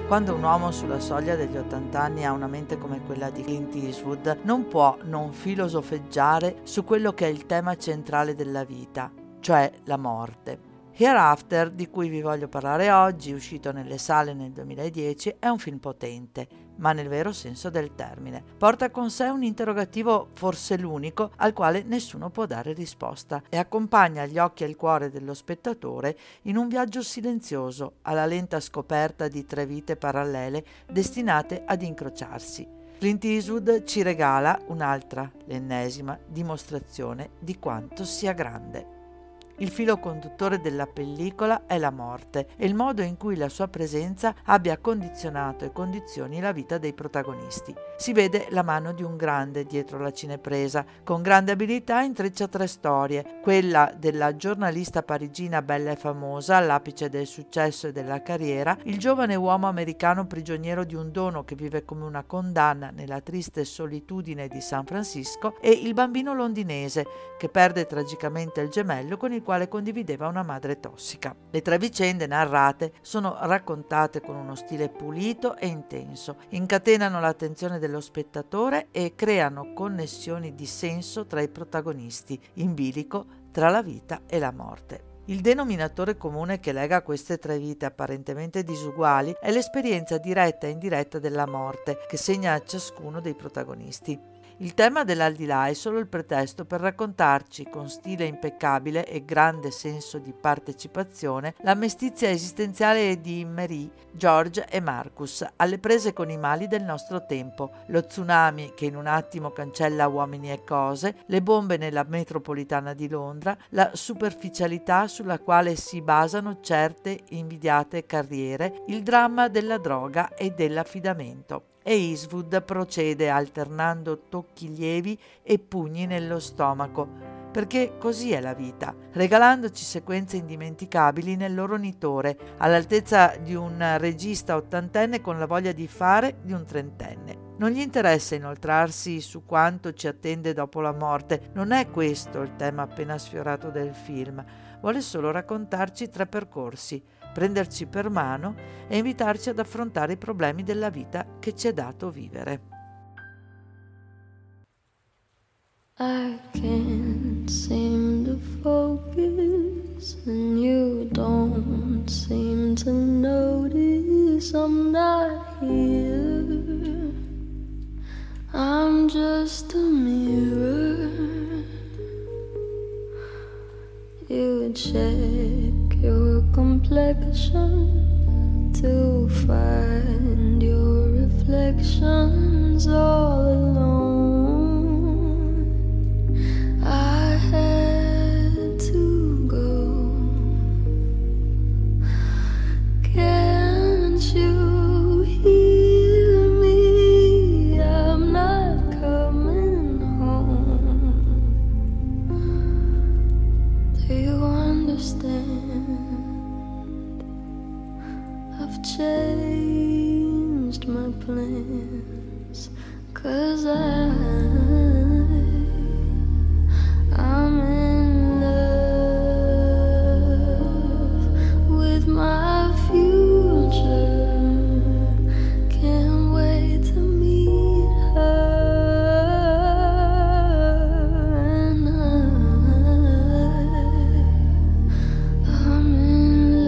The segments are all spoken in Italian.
Quando un uomo sulla soglia degli 80 anni ha una mente come quella di Clint Eastwood, non può non filosofeggiare su quello che è il tema centrale della vita, cioè la morte. Hereafter, di cui vi voglio parlare oggi, uscito nelle sale nel 2010, è un film potente, ma nel vero senso del termine. Porta con sé un interrogativo, forse l'unico, al quale nessuno può dare risposta, e accompagna gli occhi e il cuore dello spettatore in un viaggio silenzioso, alla lenta scoperta di 3 vite parallele destinate ad incrociarsi. Clint Eastwood ci regala un'altra, l'ennesima, dimostrazione di quanto sia grande. Il filo conduttore della pellicola è la morte e il modo in cui la sua presenza abbia condizionato e condizioni la vita dei protagonisti. Si vede la mano di un grande dietro la cinepresa, con grande abilità intreccia 3 storie, quella della giornalista parigina bella e famosa, all'apice del successo e della carriera, il giovane uomo americano prigioniero di un dono che vive come una condanna nella triste solitudine di San Francisco, e il bambino londinese che perde tragicamente il gemello con il quale condivideva una madre tossica. Le 3 vicende narrate sono raccontate con uno stile pulito e intenso, incatenano l'attenzione dello spettatore e creano connessioni di senso tra i protagonisti, in bilico tra la vita e la morte. Il denominatore comune che lega queste 3 vite apparentemente disuguali è l'esperienza diretta e indiretta della morte che segna a ciascuno dei protagonisti. Il tema dell'aldilà è solo il pretesto per raccontarci con stile impeccabile e grande senso di partecipazione la mestizia esistenziale di Marie, George e Marcus, alle prese con i mali del nostro tempo, lo tsunami che in un attimo cancella uomini e cose, le bombe nella metropolitana di Londra, la superficialità sulla quale si basano certe invidiate carriere, il dramma della droga e dell'affidamento. E Eastwood procede alternando tocchi lievi e pugni nello stomaco, perché così è la vita, regalandoci sequenze indimenticabili nel loro nitore, all'altezza di un regista ottantenne con la voglia di fare di un trentenne. Non gli interessa inoltrarsi su quanto ci attende dopo la morte, non è questo il tema appena sfiorato del film, vuole solo raccontarci 3 percorsi, prenderci per mano e invitarci ad affrontare i problemi della vita che ci è dato vivere. I can't seem to focus and you don't seem to notice I'm not here. I'm just a mirror. You check your complexion to find your reflections all alone. I had to go. Can't you hear me? I'm not coming home. Do you understand? I've changed my plans, 'cause I'm in love with my future. Can't wait to meet her, and I'm in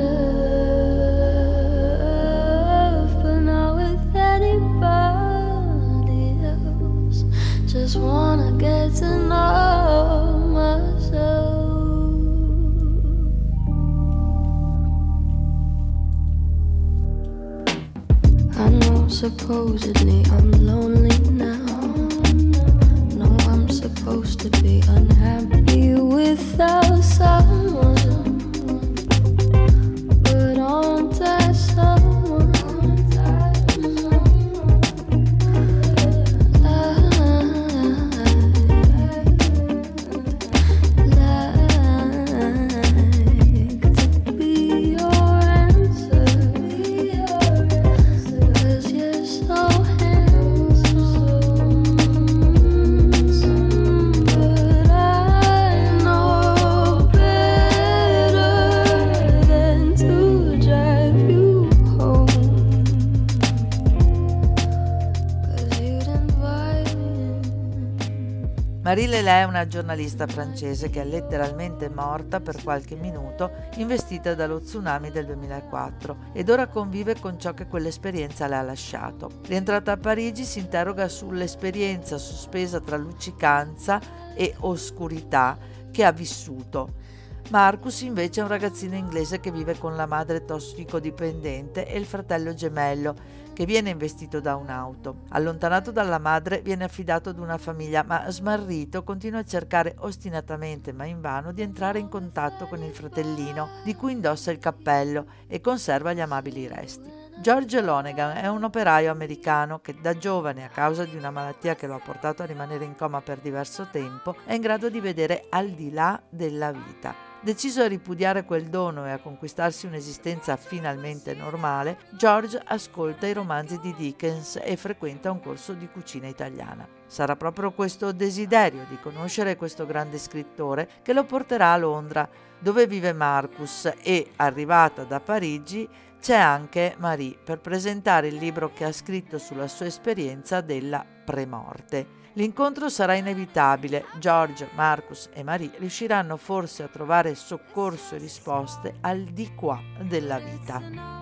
love, but not with anybody else. Just wanna get to know myself. I know supposedly I'm lonely now. No, I'm supposed to be unhappy without someone, but aren't I someone? Better Marie Lelay è una giornalista francese che è letteralmente morta per qualche minuto investita dallo tsunami del 2004 ed ora convive con ciò che quell'esperienza le ha lasciato. Rientrata a Parigi si interroga sull'esperienza sospesa tra luccicanza e oscurità che ha vissuto. Marcus invece è un ragazzino inglese che vive con la madre tossicodipendente e il fratello gemello che viene investito da un'auto. Allontanato dalla madre viene affidato ad una famiglia, ma smarrito continua a cercare ostinatamente ma invano di entrare in contatto con il fratellino di cui indossa il cappello e conserva gli amabili resti. George Lonegan è un operaio americano che da giovane, a causa di una malattia che lo ha portato a rimanere in coma per diverso tempo, è in grado di vedere al di là della vita. Deciso a ripudiare quel dono e a conquistarsi un'esistenza finalmente normale, George ascolta i romanzi di Dickens e frequenta un corso di cucina italiana. Sarà proprio questo desiderio di conoscere questo grande scrittore che lo porterà a Londra, dove vive Marcus, e, arrivata da Parigi, c'è anche Marie per presentare il libro che ha scritto sulla sua esperienza della premorte. L'incontro sarà inevitabile. George, Marcus e Marie riusciranno forse a trovare soccorso e risposte al di qua della vita.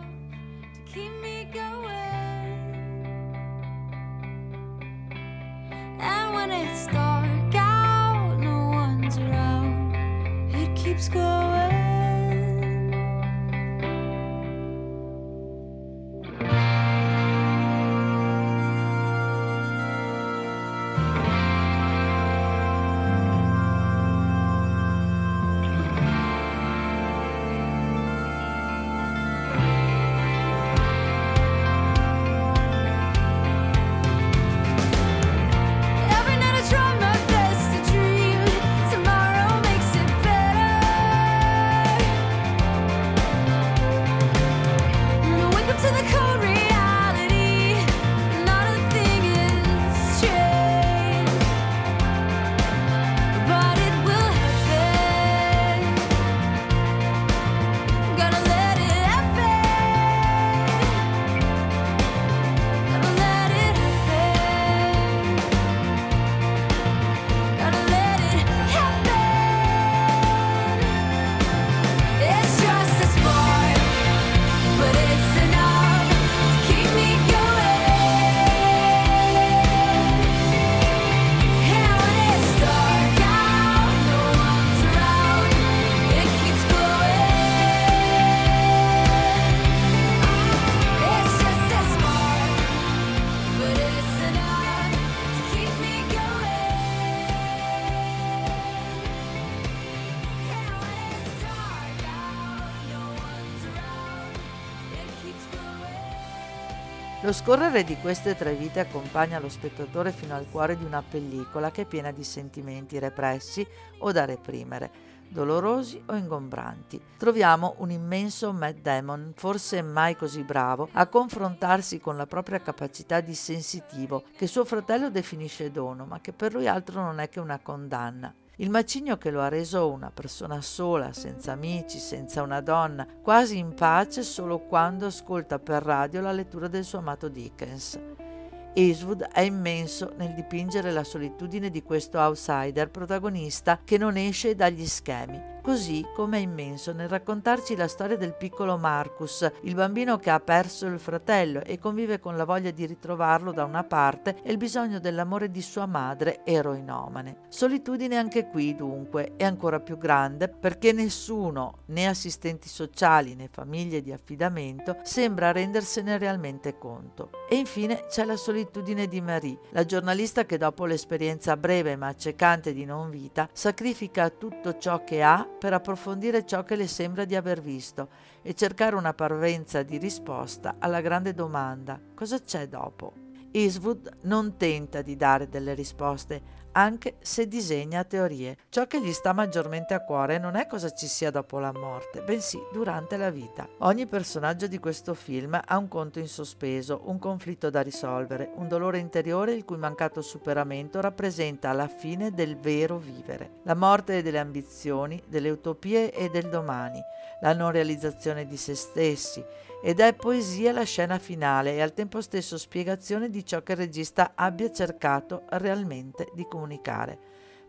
Lo scorrere di queste tre vite accompagna lo spettatore fino al cuore di una pellicola che è piena di sentimenti repressi o da reprimere, dolorosi o ingombranti. Troviamo un immenso Matt Damon, forse mai così bravo, a confrontarsi con la propria capacità di sensitivo, che suo fratello definisce dono, ma che per lui altro non è che una condanna. Il macigno che lo ha reso una persona sola, senza amici, senza una donna, quasi in pace solo quando ascolta per radio la lettura del suo amato Dickens. Eastwood è immenso nel dipingere la solitudine di questo outsider protagonista che non esce dagli schemi, così come è immenso nel raccontarci la storia del piccolo Marcus, il bambino che ha perso il fratello e convive con la voglia di ritrovarlo da una parte e il bisogno dell'amore di sua madre eroinomane. Solitudine anche qui dunque è ancora più grande perché nessuno, né assistenti sociali né famiglie di affidamento, sembra rendersene realmente conto. E infine c'è la solitudine di Marie, la giornalista che dopo l'esperienza breve ma accecante di non vita sacrifica tutto ciò che ha per approfondire ciò che le sembra di aver visto e cercare una parvenza di risposta alla grande domanda: cosa c'è dopo? Eastwood non tenta di dare delle risposte, anche se disegna teorie. Ciò che gli sta maggiormente a cuore non è cosa ci sia dopo la morte, bensì durante la vita. Ogni personaggio di questo film ha un conto in sospeso, un conflitto da risolvere, un dolore interiore il cui mancato superamento rappresenta la fine del vero vivere, la morte delle ambizioni, delle utopie e del domani, la non realizzazione di se stessi, ed è poesia la scena finale e al tempo stesso spiegazione di ciò che il regista abbia cercato realmente di comunicare.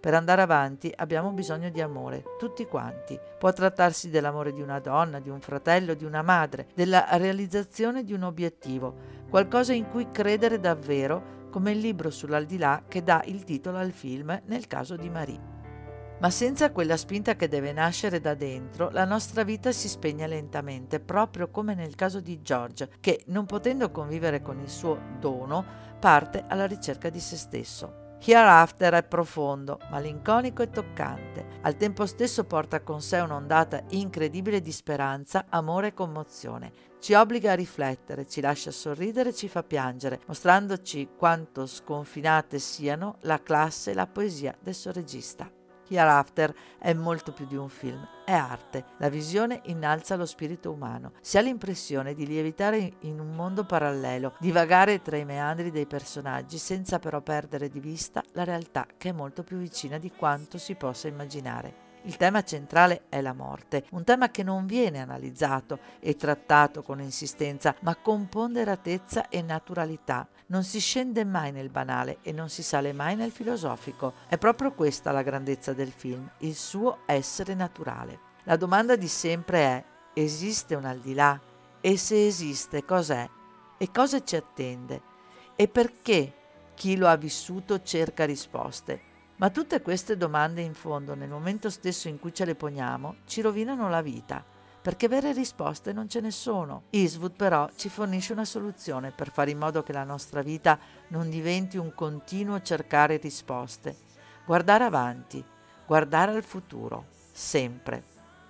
Per andare avanti abbiamo bisogno di amore, tutti quanti. Può trattarsi dell'amore di una donna, di un fratello, di una madre, della realizzazione di un obiettivo, qualcosa in cui credere davvero, come il libro sull'aldilà che dà il titolo al film nel caso di Marie. Ma senza quella spinta che deve nascere da dentro, la nostra vita si spegne lentamente, proprio come nel caso di George, che, non potendo convivere con il suo dono, parte alla ricerca di se stesso. Hereafter è profondo, malinconico e toccante. Al tempo stesso porta con sé un'ondata incredibile di speranza, amore e commozione. Ci obbliga a riflettere, ci lascia sorridere, ci fa piangere, mostrandoci quanto sconfinate siano la classe e la poesia del suo regista. Hereafter è molto più di un film, è arte. La visione innalza lo spirito umano. Si ha l'impressione di lievitare in un mondo parallelo, di vagare tra i meandri dei personaggi senza però perdere di vista la realtà che è molto più vicina di quanto si possa immaginare. Il tema centrale è la morte, un tema che non viene analizzato e trattato con insistenza, ma con ponderatezza e naturalità. Non si scende mai nel banale e non si sale mai nel filosofico. È proprio questa la grandezza del film, il suo essere naturale. La domanda di sempre è: esiste un al di là? E se esiste, cos'è? E cosa ci attende? E perché chi lo ha vissuto cerca risposte? Ma tutte queste domande in fondo, nel momento stesso in cui ce le poniamo, ci rovinano la vita, perché vere risposte non ce ne sono. Eastwood però ci fornisce una soluzione per fare in modo che la nostra vita non diventi un continuo cercare risposte. Guardare avanti, guardare al futuro, sempre.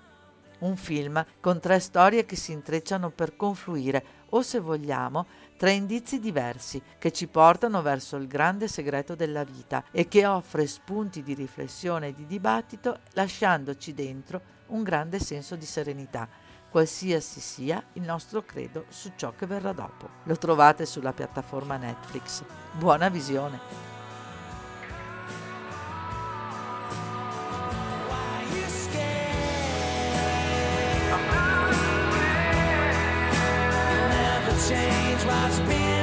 Un film con 3 storie che si intrecciano per confluire, o se vogliamo, 3 indizi diversi che ci portano verso il grande segreto della vita e che offre spunti di riflessione e di dibattito, lasciandoci dentro un grande senso di serenità, qualsiasi sia il nostro credo su ciò che verrà dopo. Lo trovate sulla piattaforma Netflix. Buona visione! Change what's been